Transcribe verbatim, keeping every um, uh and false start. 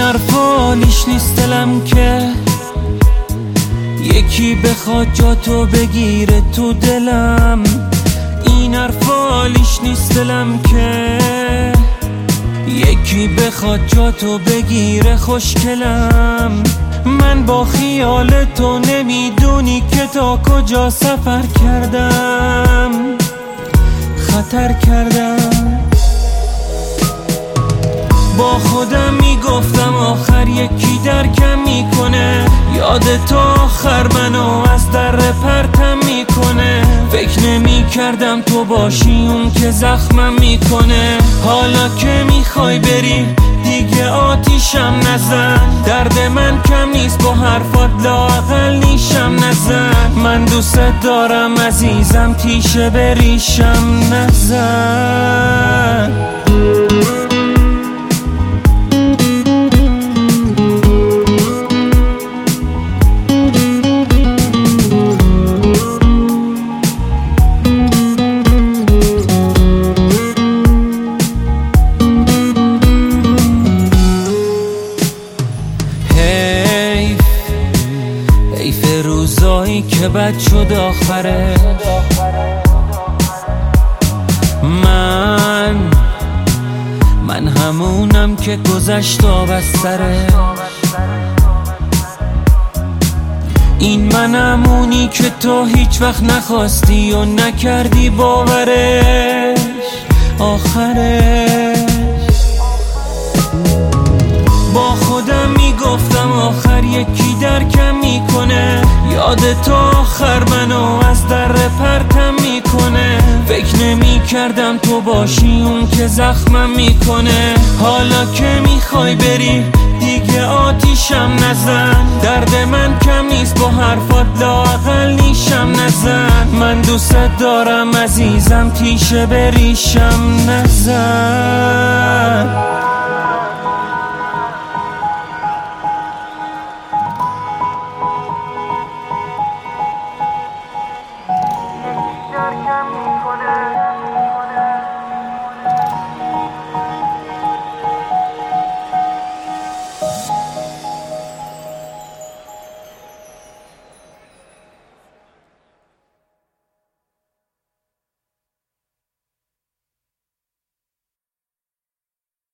حرفا لیش نیست دلم که یکی بخواد جا تو بگیره تو دلم. این حرفا لیش نیست دلم که یکی بخواد جا تو بگیره خوشگلم. من با خیال تو نمیدونی که تا کجا سفر کردم، خطر کردم. با خودم میگفتم آخر یکی درکم میکنه، یاد تو آخر منو از در پرتم میکنه. فکر نمی کردم تو باشی اون که زخمم میکنه. حالا که میخوای بری دیگه آتیشم نزن، درد من کم نیست با حرفات لااقل نیشم نزن. من دوست دارم عزیزم تیشه بریشم نزن. حیف روزایی که بد شد آخره. من من همونم که گذشت و بستره. این من همونی که تو هیچ وقت نخواستی و نکردی باورش آخرش. با خودم میگفتم آخر یکی درکم میکنه، یاد تو آخر منو از در پرتم میکنه. فکر نمی کردم تو باشی اون که زخمم میکنه. حالا که میخوای بری دیگه آتیشم نزن، درد من کم نیست با حرفات لااقل نیشم نزن. من دوست دارم عزیزم تیشه بریشم نزن.